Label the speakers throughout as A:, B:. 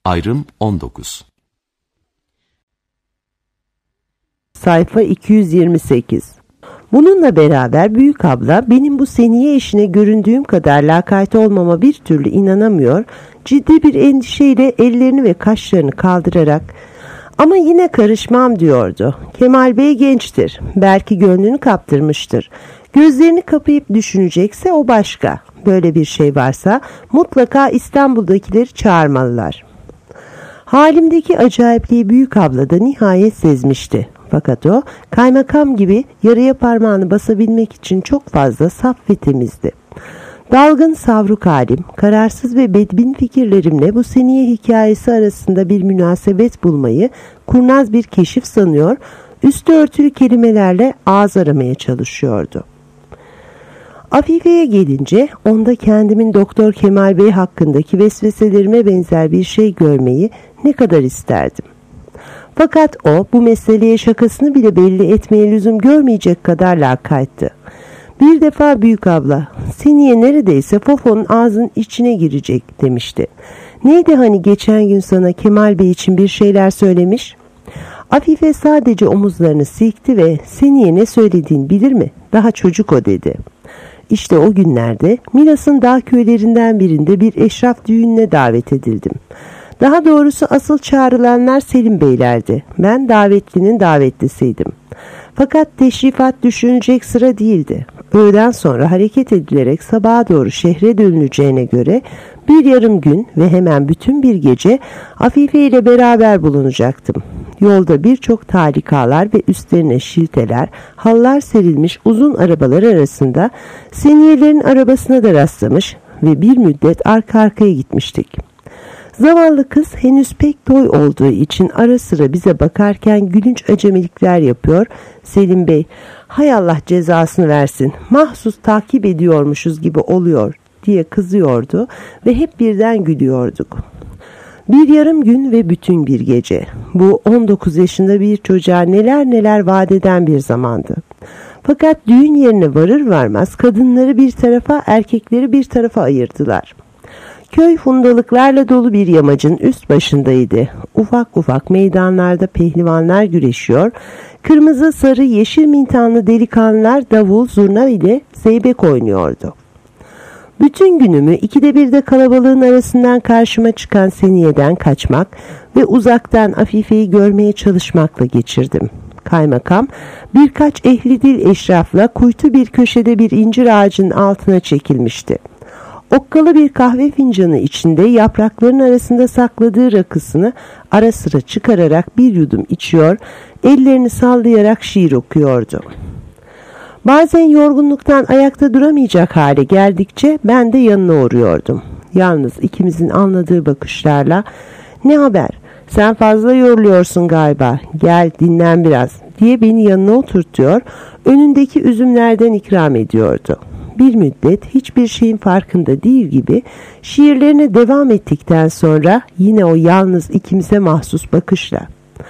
A: Ayrım 19.
B: Sayfa 228. Bununla beraber büyük abla benim bu Seniye işine göründüğüm kadar lakayt olmama bir türlü inanamıyor, ciddi bir endişeyle ellerini ve kaşlarını kaldırarak "Ama yine karışmam" diyordu. "Kemal Bey gençtir, belki gönlünü kaptırmıştır. Gözlerini kapayıp düşünecekse o başka. Böyle bir şey varsa mutlaka İstanbul'dakileri çağırmalılar." Halimdeki acayipliği büyük abla da nihayet sezmişti. Fakat o kaymakam gibi yarıya parmağını basabilmek için çok fazla saf ve temizdi. Dalgın savruk halim, kararsız ve bedbin fikirlerimle bu Seniye hikayesi arasında bir münasebet bulmayı kurnaz bir keşif sanıyor, üstü örtülü kelimelerle ağız aramaya çalışıyordu. Afife'ye gelince onda kendimin Doktor Kemal Bey hakkındaki vesveselerime benzer bir şey görmeyi ne kadar isterdim. Fakat o bu meseleye şakasını bile belli etmeye lüzum görmeyecek kadar lakayttı. Bir defa büyük abla, "Seniye neredeyse Fofo'nun ağzının içine girecek" demişti. "Neydi hani geçen gün sana Kemal Bey için bir şeyler söylemiş?" Afife sadece omuzlarını silkti ve "Seniye ne söylediğini bilir mi? Daha çocuk o" dedi. İşte o günlerde Milas'ın dağ köylerinden birinde bir eşraf düğününe davet edildim. Daha doğrusu asıl çağrılanlar Selim Beylerdi. Ben davetlinin davetlisiydim. Fakat teşrifat düşünecek sıra değildi. Öğleden sonra hareket edilerek sabaha doğru şehre dönüleceğine göre bir yarım gün ve hemen bütün bir gece Afife ile beraber bulunacaktım. Yolda birçok talikalar ve üstlerine şilteler, hallar serilmiş uzun arabalar arasında Seniyelerin arabasına da rastlamış ve bir müddet arka arkaya gitmiştik. Zavallı kız henüz pek toy olduğu için ara sıra bize bakarken gülünç acemilikler yapıyor. Selim Bey, "Hay Allah cezasını versin, mahsus takip ediyormuşuz gibi oluyor" diye kızıyordu ve hep birden gülüyorduk. Bir yarım gün ve bütün bir gece. Bu 19 yaşında bir çocuğa neler neler vaat eden bir zamandı. Fakat düğün yerine varır varmaz kadınları bir tarafa, erkekleri bir tarafa ayırdılar. Köy fundalıklarla dolu bir yamacın üst başındaydı. Ufak ufak meydanlarda pehlivanlar güreşiyor, kırmızı, sarı, yeşil mintanlı delikanlılar davul, zurna ile zeybek oynuyordu. Bütün günümü ikide bir de kalabalığın arasından karşıma çıkan Seniye'den kaçmak ve uzaktan Afife'yi görmeye çalışmakla geçirdim. Kaymakam birkaç ehli dil eşrafla kuytu bir köşede bir incir ağacının altına çekilmişti. Okkalı bir kahve fincanı içinde yaprakların arasında sakladığı rakısını ara sıra çıkararak bir yudum içiyor, ellerini sallayarak şiir okuyordu. Bazen yorgunluktan ayakta duramayacak hale geldikçe ben de yanına uğruyordum. Yalnız ikimizin anladığı bakışlarla "Ne haber? Sen fazla yoruluyorsun galiba. Gel dinlen biraz" diye beni yanına oturtuyor, önündeki üzümlerden ikram ediyordu. Bir müddet hiçbir şeyin farkında değil gibi şiirlerine devam ettikten sonra yine o yalnız ikimize mahsus bakışla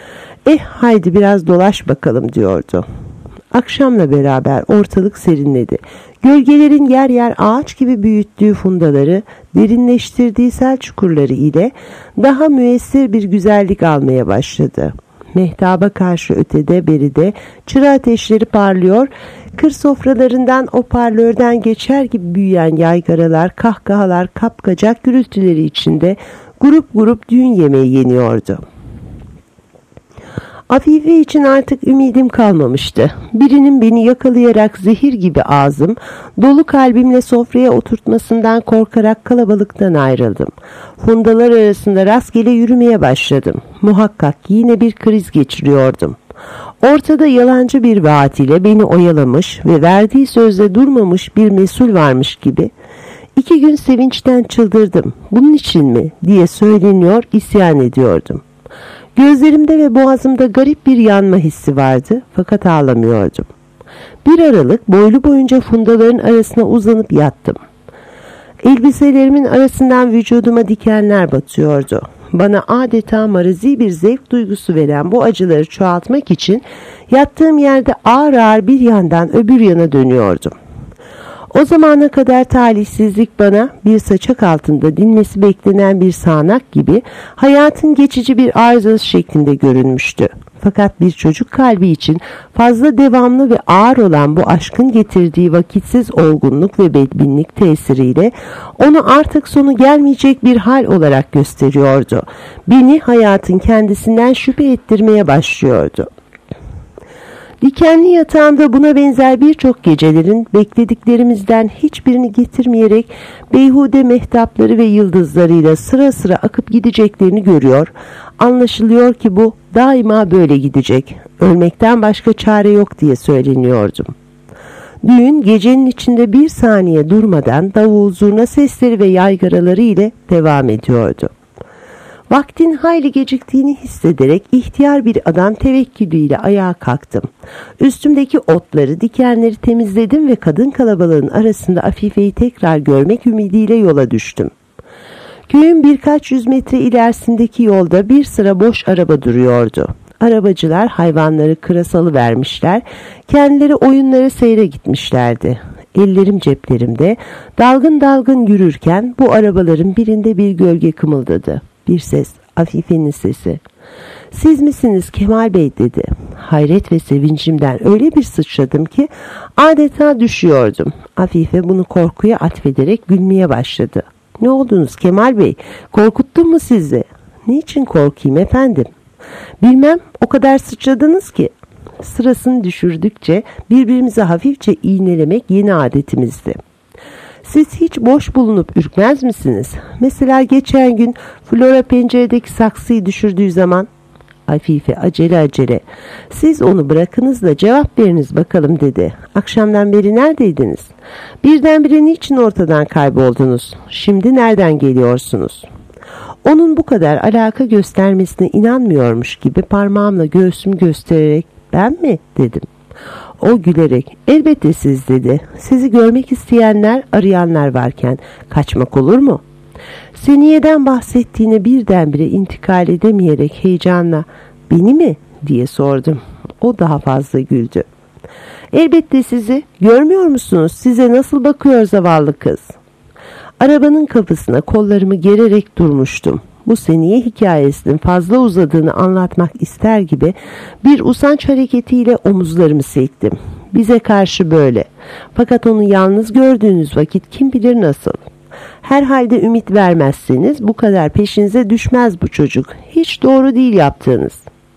B: haydi biraz dolaş bakalım" diyordu. Akşamla beraber ortalık serinledi. Gölgelerin yer yer ağaç gibi büyüttüğü fundaları, derinleştirdiği sel çukurları ile daha müessir bir güzellik almaya başladı. Mehtaba karşı ötede beride çıra ateşleri parlıyor, kır sofralarından o parlörden geçer gibi büyüyen yaygaralar, kahkahalar, kapkacak gürültüleri içinde grup grup düğün yemeği yeniyordu. Afife için artık ümidim kalmamıştı. Birinin beni yakalayarak zehir gibi ağzım, dolu kalbimle sofraya oturtmasından korkarak kalabalıktan ayrıldım. Fundalar arasında rastgele yürümeye başladım. Muhakkak yine bir kriz geçiriyordum. Ortada yalancı bir vaat ile beni oyalamış ve verdiği sözde durmamış bir mesul varmış gibi. 2 gün sevinçten çıldırdım. "Bunun için mi?" diye söyleniyor, isyan ediyordum. Gözlerimde ve boğazımda garip bir yanma hissi vardı, fakat ağlamıyordum. Bir aralık boylu boyunca fundaların arasına uzanıp yattım. Elbiselerimin arasından vücuduma dikenler batıyordu. Bana adeta marazi bir zevk duygusu veren bu acıları çoğaltmak için yattığım yerde ağır ağır bir yandan öbür yana dönüyordum. O zamana kadar talihsizlik bana bir saçak altında dinmesi beklenen bir sağanak gibi hayatın geçici bir arızası şeklinde görünmüştü. Fakat bir çocuk kalbi için fazla devamlı ve ağır olan bu aşkın getirdiği vakitsiz olgunluk ve bedbinlik tesiriyle onu artık sonu gelmeyecek bir hal olarak gösteriyordu. Beni hayatın kendisinden şüphe ettirmeye başlıyordu. Dikenli yatağımda buna benzer birçok gecelerin beklediklerimizden hiçbirini getirmeyerek beyhude mehtapları ve yıldızlarıyla sıra sıra akıp gideceklerini görüyor. Anlaşılıyor ki bu daima böyle gidecek. Ölmekten başka çare yok diye söyleniyordum. Düğün gecenin içinde bir saniye durmadan davul, zurna sesleri ve yaygaraları ile devam ediyordu. Vaktin hayli geciktiğini hissederek ihtiyar bir adam tevekkülüyle ayağa kalktım. Üstümdeki otları, dikenleri temizledim ve kadın kalabalığın arasında Afife'yi tekrar görmek ümidiyle yola düştüm. Köyün birkaç yüz metre ilerisindeki yolda bir sıra boş araba duruyordu. Arabacılar hayvanları kıra salıvermişler, kendileri oyunları seyre gitmişlerdi. Ellerim ceplerimde, dalgın dalgın yürürken bu arabaların birinde bir gölge kımıldadı. Bir ses, Afife'nin sesi. "Siz misiniz Kemal Bey?" dedi. Hayret ve sevincimden öyle bir sıçradım ki adeta düşüyordum. Afife bunu korkuya atfederek gülmeye başladı. "Ne oldunuz Kemal Bey? Korkuttum mu sizi?" "Niçin korkayım efendim?" "Bilmem, o kadar sıçradınız ki." Sırasını düşürdükçe birbirimize hafifçe iğnelemek yeni adetimizdi. "Siz hiç boş bulunup ürkmez misiniz? Mesela geçen gün Flora penceredeki saksıyı düşürdüğü zaman..." Afife acele acele, "Siz onu bırakınız da cevap veriniz bakalım" dedi. "Akşamdan beri neredeydiniz? Birdenbire niçin ortadan kayboldunuz? Şimdi nereden geliyorsunuz?" Onun bu kadar alaka göstermesine inanmıyormuş gibi parmağımla göğsümü göstererek "Ben mi?" dedim. O gülerek "Elbette siz" dedi. "Sizi görmek isteyenler, arayanlar varken kaçmak olur mu?" Seniye'den bahsettiğine birdenbire intikal edemeyerek heyecanla "Beni mi?" diye sordum. O daha fazla güldü. "Elbette sizi. Görmüyor musunuz? Size nasıl bakıyor zavallı kız." Arabanın kapısına kollarımı gererek durmuştum. Bu Seniye hikayesinin fazla uzadığını anlatmak ister gibi bir usanç hareketiyle omuzlarımı silktim. Bize karşı böyle. Fakat onu yalnız gördüğünüz vakit kim bilir nasıl. Herhalde ümit vermezseniz bu kadar peşinize düşmez bu çocuk. Hiç doğru değil yaptığınız.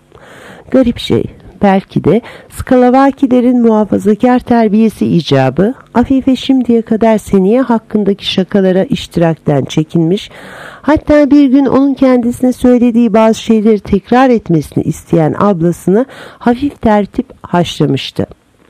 B: Garip şey. Belki de Skalavakilerin muhafazakar terbiyesi icabı Afife şimdiye kadar Seniye hakkındaki şakalara iştirakten çekinmiş, hatta bir gün onun kendisine söylediği bazı şeyleri tekrar etmesini isteyen ablasını hafif tertip haşlamıştı.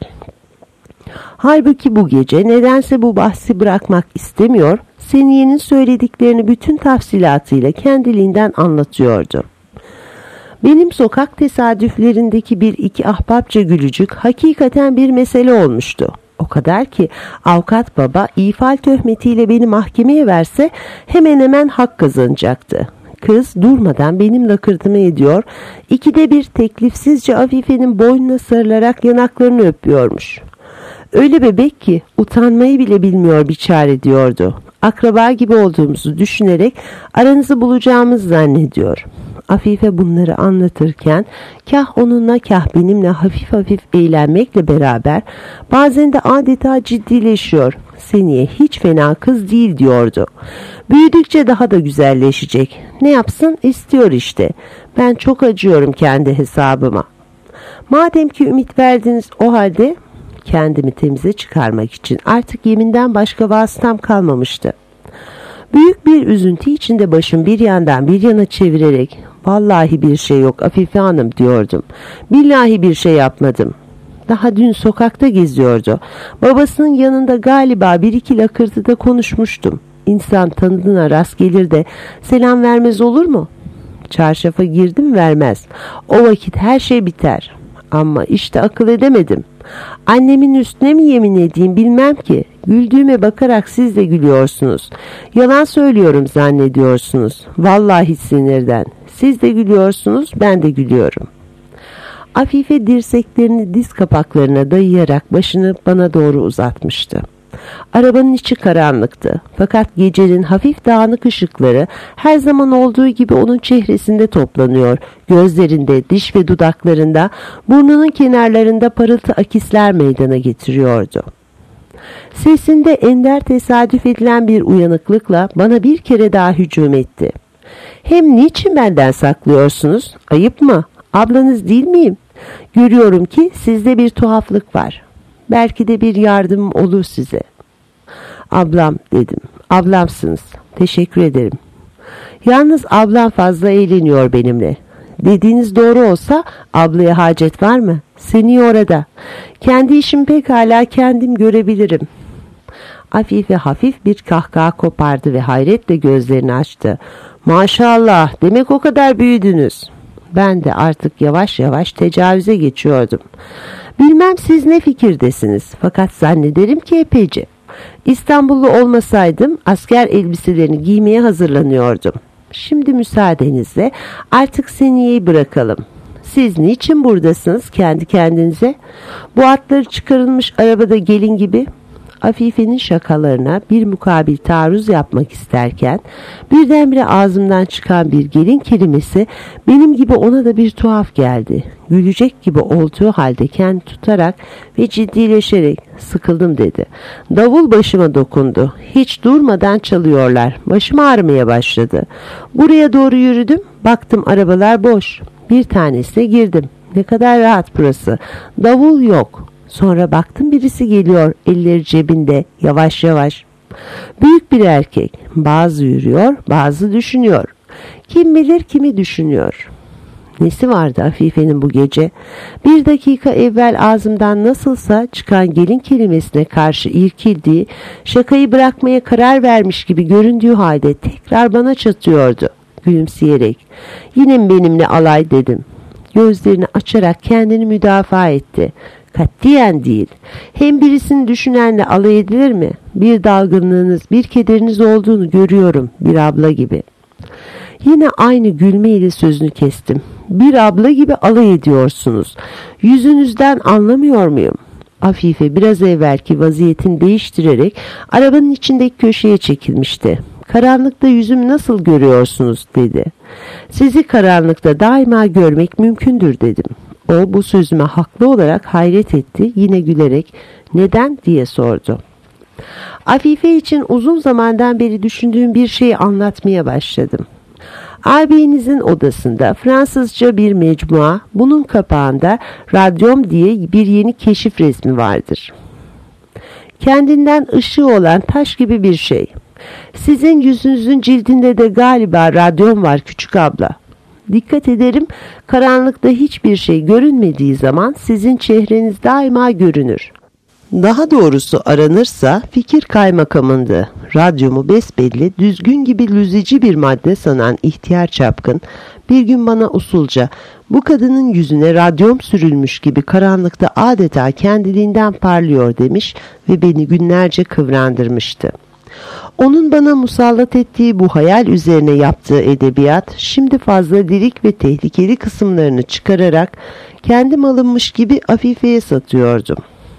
B: Halbuki bu gece nedense bu bahsi bırakmak istemiyor, Seniye'nin söylediklerini bütün tafsilatıyla kendiliğinden anlatıyordu. Benim sokak tesadüflerindeki bir iki ahbapça gülücük hakikaten bir mesele olmuştu. O kadar ki avukat baba ifal töhmetiyle beni mahkemeye verse hemen hemen hak kazanacaktı. Kız durmadan benim lakırdımı ediyor, ikide bir teklifsizce Afife'nin boynuna sarılarak yanaklarını öpüyormuş. Öyle bebek ki utanmayı bile bilmiyor biçare diyordu. Akraba gibi olduğumuzu düşünerek aranızı bulacağımızı zannediyor. Afife bunları anlatırken kah onunla kah benimle hafif hafif eğlenmekle beraber bazen de adeta ciddileşiyor. Seniye hiç fena kız değil diyordu. Büyüdükçe daha da güzelleşecek. Ne yapsın istiyor işte. Ben çok acıyorum kendi hesabıma. Madem ki ümit verdiniz o halde kendimi temize çıkarmak için artık yeminden başka vasıtam kalmamıştı. Büyük bir üzüntü içinde başım bir yandan bir yana çevirerek "Vallahi bir şey yok Afife Hanım" diyordum. "Billahi bir şey yapmadım." Daha dün sokakta geziyordu. Babasının yanında galiba bir iki lakırtıda konuşmuştum. İnsan tanıdığına rast gelir de selam vermez olur mu? Çarşafa girdim vermez. O vakit her şey biter. Ama işte akıl edemedim. Annemin üstüne mi yemin edeyim bilmem ki. Güldüğüme bakarak siz de gülüyorsunuz. Yalan söylüyorum zannediyorsunuz. Vallahi sinirden. Siz de gülüyorsunuz, ben de gülüyorum. Afife dirseklerini diz kapaklarına dayayarak başını bana doğru uzatmıştı. Arabanın içi karanlıktı. Fakat gecenin hafif dağınık ışıkları her zaman olduğu gibi onun çehresinde toplanıyor. Gözlerinde, diş ve dudaklarında, burnunun kenarlarında parıltı akisler meydana getiriyordu. Sesinde ender tesadüf edilen bir uyanıklıkla bana bir kere daha hücum etti. Hem niçin benden saklıyorsunuz? Ayıp mı? Ablanız değil miyim? Görüyorum ki sizde bir tuhaflık var. Belki de bir yardımım olur size. Ablam dedim. Ablamsınız. Teşekkür ederim. Yalnız ablam fazla eğleniyor benimle. Dediğiniz doğru olsa ablaya hacet var mı? Seni orada. Kendi işimi pekala kendim görebilirim. Afife hafif bir kahkaha kopardı ve hayretle gözlerini açtı. Maşallah, demek o kadar büyüdünüz. Ben de artık yavaş yavaş tecavüze geçiyordum. Bilmem siz ne fikirdesiniz, fakat zannederim ki epeyce. İstanbullu olmasaydım asker elbiselerini giymeye hazırlanıyordum. Şimdi müsaadenizle artık Seniye'yi bırakalım. Siz niçin buradasınız kendi kendinize? Bu atları çıkarılmış arabada gelin gibi. Afife'nin şakalarına bir mukabil taarruz yapmak isterken birdenbire ağzımdan çıkan bir gelin kelimesi benim gibi ona da bir tuhaf geldi. Gülecek gibi olduğu halde kendi tutarak ve ciddileşerek sıkıldım dedi. Davul başıma dokundu. Hiç durmadan çalıyorlar. Başım ağrımaya başladı. Buraya doğru yürüdüm. Baktım arabalar boş. Bir tanesine girdim. Ne kadar rahat burası. Davul yok. Sonra baktım birisi geliyor, elleri cebinde, yavaş yavaş. Büyük bir erkek. Bazı yürüyor, bazı düşünüyor. Kim bilir kimi düşünüyor. Nesi vardı Afife'nin bu gece? Bir dakika evvel ağzımdan nasılsa çıkan gelin kelimesine karşı irkildiği, şakayı bırakmaya karar vermiş gibi göründüğü halde tekrar bana çatıyordu, gülümseyerek. Yine mi benimle alay dedim. Gözlerini açarak kendini müdafaa etti. Katiyen değil. Hem birisini düşünenle alay edilir mi? Bir dalgınlığınız, bir kederiniz olduğunu görüyorum, bir abla gibi. Yine aynı gülmeyle sözünü kestim. Bir abla gibi alay ediyorsunuz. Yüzünüzden anlamıyor muyum? Afife biraz evvelki vaziyetini değiştirerek arabanın içindeki köşeye çekilmişti. Karanlıkta yüzümü nasıl görüyorsunuz dedi. Sizi karanlıkta daima görmek mümkündür dedim. O bu sözüme haklı olarak hayret etti, yine gülerek neden diye sordu. Afife için uzun zamandan beri düşündüğüm bir şeyi anlatmaya başladım. Ağabeyinizin odasında Fransızca bir mecmua, bunun kapağında radyom diye bir yeni keşif resmi vardır. Kendinden ışığı olan taş gibi bir şey. Sizin yüzünüzün cildinde de galiba radyom var küçük abla. Dikkat ederim, karanlıkta hiçbir şey görünmediği zaman sizin çehreniz daima görünür. Daha doğrusu aranırsa fikir kaymakamındı. Radyomu besbelli, düzgün gibi lüzici bir madde sanan ihtiyar çapkın bir gün bana usulca bu kadının yüzüne radyom sürülmüş gibi karanlıkta adeta kendiliğinden parlıyor demiş ve beni günlerce kıvrandırmıştı. Onun bana musallat ettiği bu hayal üzerine yaptığı edebiyat şimdi fazla lirik ve tehlikeli kısımlarını çıkararak kendim alınmış gibi Afife'ye satıyordum.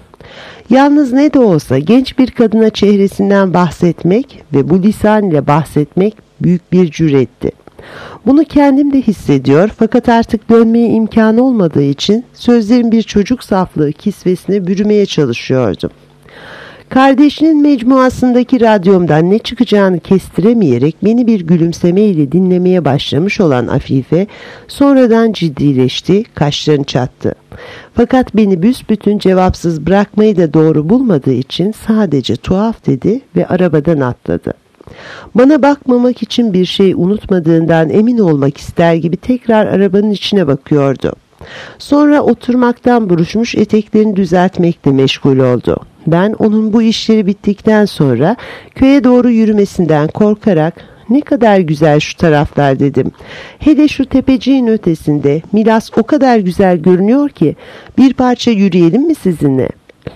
B: Yalnız ne de olsa genç bir kadına çehresinden bahsetmek ve bu lisan ile bahsetmek büyük bir cüretti. Bunu kendim de hissediyor fakat artık dönmeye imkan olmadığı için sözlerin bir çocuk saflığı kisvesine bürümeye çalışıyordum. Kardeşinin mecmuasındaki radyomdan ne çıkacağını kestiremeyerek beni bir gülümsemeyle dinlemeye başlamış olan Afife sonradan ciddileşti, kaşlarını çattı. Fakat beni büsbütün cevapsız bırakmayı da doğru bulmadığı için sadece tuhaf dedi ve arabadan atladı. Bana bakmamak için bir şey unutmadığından emin olmak ister gibi tekrar arabanın içine bakıyordu. Sonra oturmaktan buruşmuş eteklerini düzeltmekle meşgul oldu. Ben onun bu işleri bittikten sonra köye doğru yürümesinden korkarak ne kadar güzel şu taraflar dedim. Hele şu tepeciğin ötesinde Milas o kadar güzel görünüyor ki bir parça yürüyelim mi sizinle?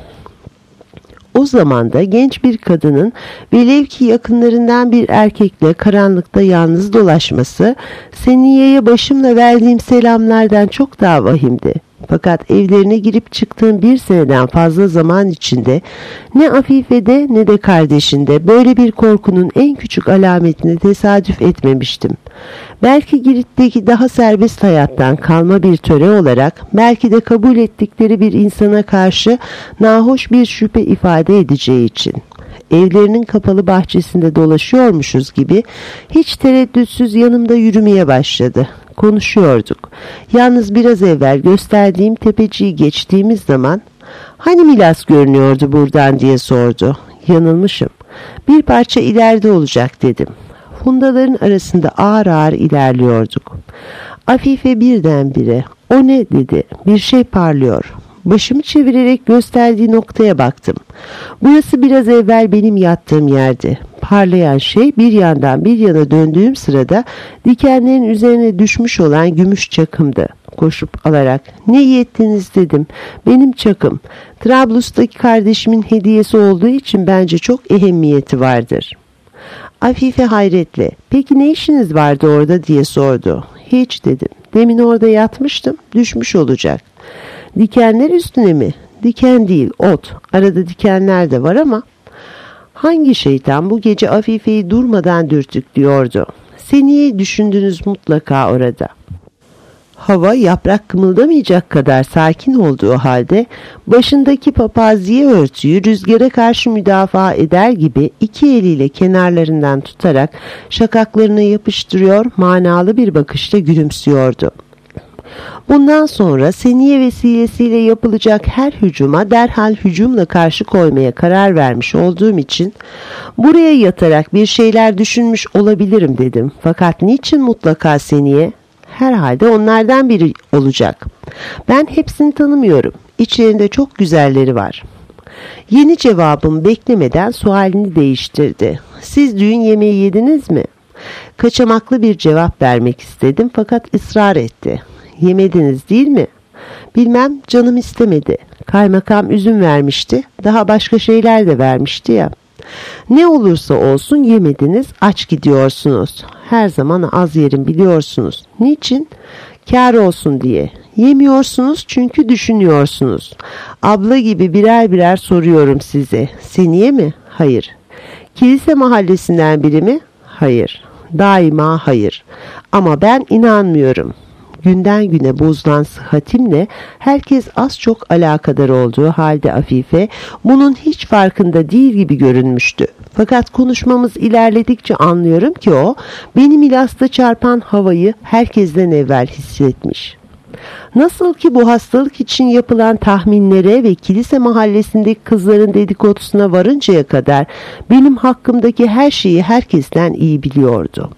B: O zaman da genç bir kadının velev ki yakınlarından bir erkekle karanlıkta yalnız dolaşması Seniye'ye başımla verdiğim selamlardan çok daha vahimdi. Fakat evlerine girip çıktığım bir seneden fazla zaman içinde ne Afife'de ne de kardeşinde böyle bir korkunun en küçük alametine tesadüf etmemiştim. Belki Girit'teki daha serbest hayattan kalma bir töre olarak, belki de kabul ettikleri bir insana karşı nahoş bir şüphe ifade edeceği için. Evlerinin kapalı bahçesinde dolaşıyormuşuz gibi hiç tereddütsüz yanımda yürümeye başladı. Konuşuyorduk. Yalnız biraz evvel gösterdiğim tepeciyi geçtiğimiz zaman "Hani Milas görünüyordu buradan?" diye sordu. Yanılmışım. Bir parça ileride olacak dedim. Fundaların arasında ağır ağır ilerliyorduk. Afife birdenbire "O ne?" dedi. "Bir şey parlıyor." Başımı çevirerek gösterdiği noktaya baktım. Burası biraz evvel benim yattığım yerdi. Parlayan şey bir yandan bir yana döndüğüm sırada dikenlerin üzerine düşmüş olan gümüş çakımdı. Koşup alarak "Ne iyi ettiniz?" dedim. "Benim çakım. Trablus'taki kardeşimin hediyesi olduğu için bence çok ehemmiyeti vardır." Afife hayretle "Peki ne işiniz vardı orada?" diye sordu. "Hiç" dedim. "Demin orada yatmıştım. Düşmüş olacak." "Dikenler üstüne mi?" "Diken değil, ot. Arada dikenler de var ama." Hangi şeytan bu gece Afife'yi durmadan dürtüklüyordu? "Seniye düşündünüz mutlaka orada." Hava yaprak kımıldamayacak kadar sakin olduğu halde başındaki papaziye örtüyü rüzgara karşı müdafaa eder gibi iki eliyle kenarlarından tutarak şakaklarına yapıştırıyor, manalı bir bakışla gülümsüyordu. Bundan sonra Seniye vesilesiyle yapılacak her hücuma derhal hücumla karşı koymaya karar vermiş olduğum için "Buraya yatarak bir şeyler düşünmüş olabilirim" dedim. "Fakat niçin mutlaka Seniye?" "Herhalde onlardan biri olacak. Ben hepsini tanımıyorum. İçlerinde çok güzelleri var." Yeni cevabım beklemeden sualini değiştirdi. "Siz düğün yemeği yediniz mi?" Kaçamaklı bir cevap vermek istedim fakat ısrar etti. "Yemediniz değil mi?" "Bilmem, canım istemedi. Kaymakam üzüm vermişti. Daha başka şeyler de vermişti ya." "Ne olursa olsun yemediniz, aç gidiyorsunuz. Her zaman az yerim biliyorsunuz. Niçin?" "Kâr olsun diye." "Yemiyorsunuz çünkü düşünüyorsunuz." "Abla gibi birer birer soruyorum size. Seniye mi?" "Hayır." "Kilise mahallesinden biri mi?" "Hayır." "Daima hayır. Ama ben inanmıyorum." Günden güne bozulan sıhhatimle herkes az çok alakadar olduğu halde Afife bunun hiç farkında değil gibi görünmüştü. Fakat konuşmamız ilerledikçe anlıyorum ki o benim Milas'ta çarpan havayı herkesten evvel hissetmiş. Nasıl ki bu hastalık için yapılan tahminlere ve kilise mahallesindeki kızların dedikodusuna varıncaya kadar benim hakkımdaki her şeyi herkesten iyi biliyordu.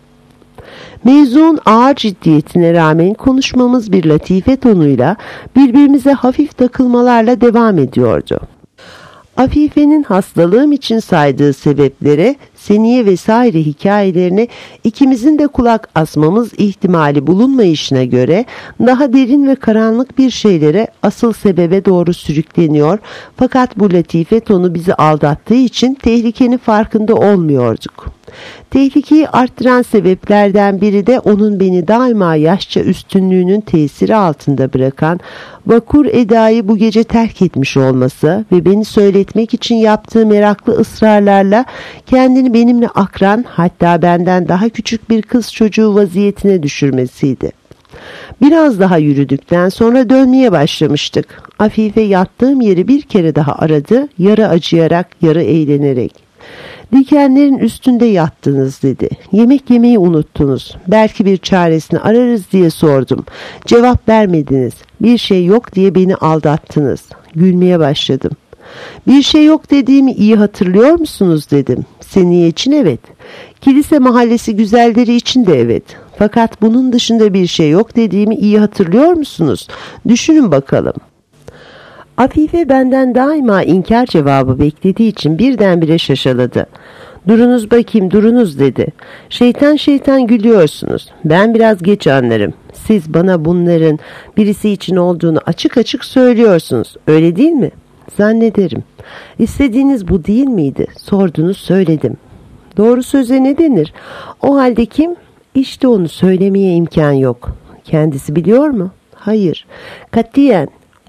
B: Mevzuun ağır ciddiyetine rağmen konuşmamız bir latife tonuyla birbirimize hafif takılmalarla devam ediyordu. Afife'nin hastalığım için saydığı sebeplere, Seniye vesaire hikayelerine ikimizin de kulak asmamız ihtimali bulunmayışına göre daha derin ve karanlık bir şeylere, asıl sebebe doğru sürükleniyor fakat bu latife tonu bizi aldattığı için tehlikenin farkında olmuyorduk. Tehlikeyi arttıran sebeplerden biri de onun beni daima yaşça üstünlüğünün tesiri altında bırakan vakur edayı bu gece terk etmiş olması ve beni söyletmek için yaptığı meraklı ısrarlarla kendini benimle akran, hatta benden daha küçük bir kız çocuğu vaziyetine düşürmesiydi. Biraz daha yürüdükten sonra dönmeye başlamıştık. Afife yattığım yeri bir kere daha aradı, yarı acıyarak, yarı eğlenerek. "Dikenlerin üstünde yattınız" dedi. "Yemek yemeyi unuttunuz. Belki bir çaresini ararız diye sordum. Cevap vermediniz. Bir şey yok diye beni aldattınız." Gülmeye başladım. "Bir şey yok dediğimi iyi hatırlıyor musunuz?" dedim. "Seniye için evet. Kilise mahallesi güzelleri için de evet. Fakat bunun dışında bir şey yok dediğimi iyi hatırlıyor musunuz? Düşünün bakalım." Afife benden daima inkar cevabı beklediği için birdenbire şaşaladı. "Durunuz bakayım, durunuz" dedi. "Şeytan şeytan gülüyorsunuz. Ben biraz geç anlarım. Siz bana bunların birisi için olduğunu açık açık söylüyorsunuz. Öyle değil mi?" "Zannederim." "İstediğiniz bu değil miydi? Sordunuz, söyledim." "Doğru söze ne denir? O halde kim?" "İşte onu söylemeye imkan yok." "Kendisi biliyor mu?" "Hayır." "Katiyen."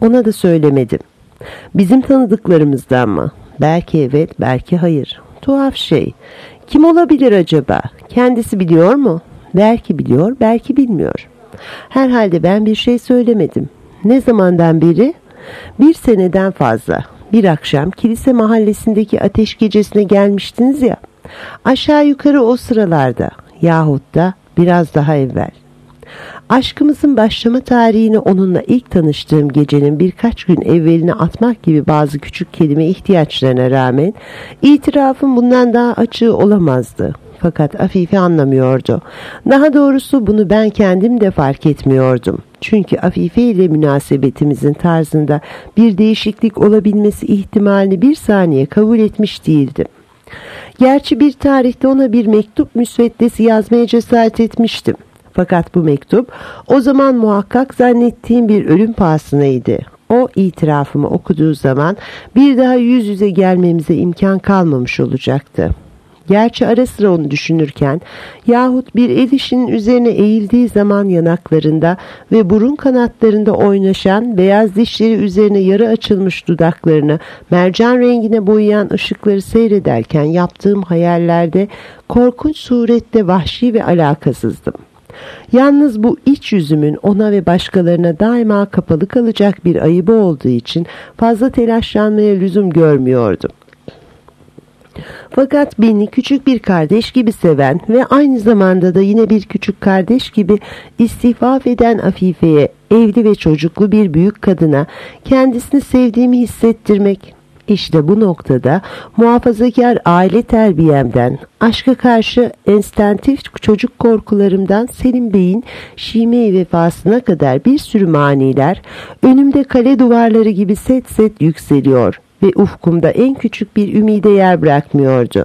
B: Ona da söylemedim. Bizim tanıdıklarımızdan mı? Belki evet, belki hayır. Tuhaf şey. Kim olabilir acaba? Kendisi biliyor mu? Belki biliyor, belki bilmiyor. Herhalde ben bir şey söylemedim. Ne zamandan beri? 1 seneden fazla. Bir akşam kilise mahallesindeki ateş gecesine gelmiştiniz ya. Aşağı yukarı o sıralarda yahut da biraz daha evvel. Aşkımızın başlama tarihini onunla ilk tanıştığım gecenin birkaç gün evveline atmak gibi bazı küçük kelime ihtiyaçlarına rağmen itirafım bundan daha açığı olamazdı. Fakat Afife anlamıyordu. Daha doğrusu bunu ben kendim de fark etmiyordum. Çünkü Afife ile münasebetimizin tarzında bir değişiklik olabilmesi ihtimalini bir saniye kabul etmiş değildim. Gerçi bir tarihte ona bir mektup müsveddesi yazmaya cesaret etmiştim. Fakat bu mektup o zaman muhakkak zannettiğim bir ölüm pahasınaydı. O itirafımı okuduğu zaman bir daha yüz yüze gelmemize imkan kalmamış olacaktı. Gerçi ara sıra onu düşünürken yahut bir el işinin üzerine eğildiği zaman yanaklarında ve burun kanatlarında oynaşan beyaz dişleri üzerine yarı açılmış dudaklarını mercan rengine boyayan ışıkları seyrederken yaptığım hayallerde korkunç surette vahşi ve alakasızdım. Yalnız bu iç yüzümün ona ve başkalarına daima kapalı kalacak bir ayıbı olduğu için fazla telaşlanmaya lüzum görmüyordum. Fakat beni küçük bir kardeş gibi seven ve aynı zamanda da yine bir küçük kardeş gibi istihfaf eden Afife'ye, evli ve çocuklu bir büyük kadına kendisini sevdiğimi hissettirmek, işte bu noktada muhafazakar aile terbiyemden, aşka karşı enstantif çocuk korkularımdan Selim Bey'in şime-i vefasına kadar bir sürü maniler önümde kale duvarları gibi set set yükseliyor ve ufkumda en küçük bir ümide yer bırakmıyordu.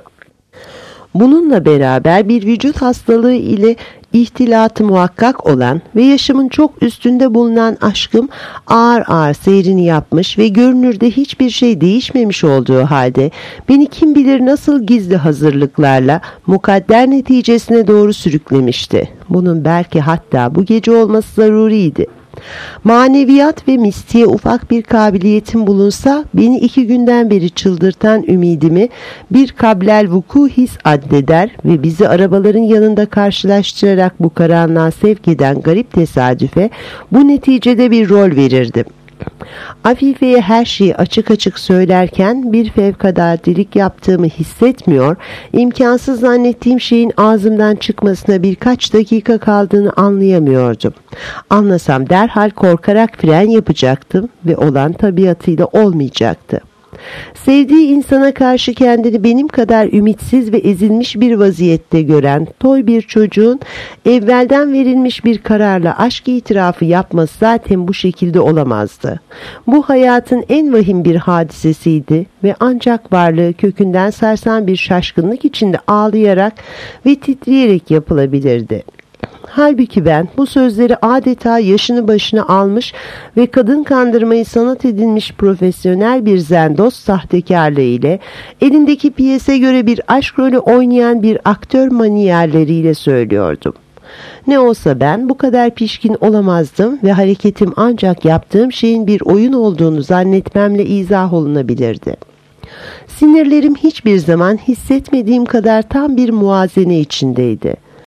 B: Bununla beraber bir vücut hastalığı ile ihtilatı muhakkak olan ve yaşımın çok üstünde bulunan aşkım ağır ağır seyrini yapmış ve görünürde hiçbir şey değişmemiş olduğu halde beni kim bilir nasıl gizli hazırlıklarla mukadder neticesine doğru sürüklemişti. Bunun belki hatta bu gece olması zaruriydi. Maneviyat ve mistiğe ufak bir kabiliyetim bulunsa beni 2 günden beri çıldırtan ümidimi bir kablel vuku his addeder ve bizi arabaların yanında karşılaştırarak bu karanlığa sevk eden garip tesadüfe bu neticede bir rol verirdim. Afife'ye her şeyi açık açık söylerken bir fevkaladilik yaptığımı hissetmiyor, imkansız zannettiğim şeyin ağzımdan çıkmasına birkaç dakika kaldığını anlayamıyordum. Anlasam derhal korkarak fren yapacaktım ve olan tabiatıyla olmayacaktı. Sevdiği insana karşı kendini benim kadar ümitsiz ve ezilmiş bir vaziyette gören toy bir çocuğun evvelden verilmiş bir kararla aşk itirafı yapması zaten bu şekilde olamazdı. Bu hayatın en vahim bir hadisesiydi ve ancak varlığı kökünden sarsan bir şaşkınlık içinde ağlayarak ve titreyerek yapılabilirdi. Halbuki ben bu sözleri adeta yaşını başına almış ve kadın kandırmayı sanat edinmiş profesyonel bir zendos sahtekarlığı ile elindeki piyese göre bir aşk rolü oynayan bir aktör maniyerleriyle söylüyordum. Ne olsa ben bu kadar pişkin olamazdım ve hareketim ancak yaptığım şeyin bir oyun olduğunu zannetmemle izah olunabilirdi. Sinirlerim hiçbir zaman hissetmediğim kadar tam bir muvazene içindeydi.